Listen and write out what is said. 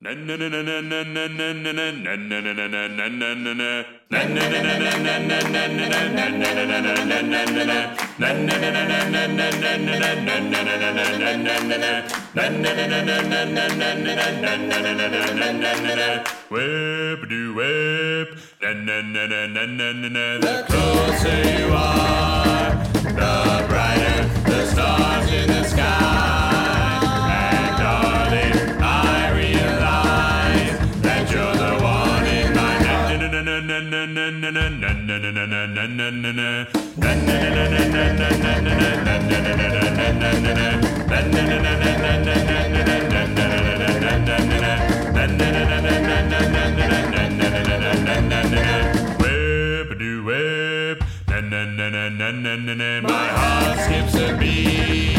Whip-a-doo-whip. The closer you are, the brighter the stars in the sky. And darling, I realize that you're the one in my Whip-a-doo-whip. My heart skips a beat.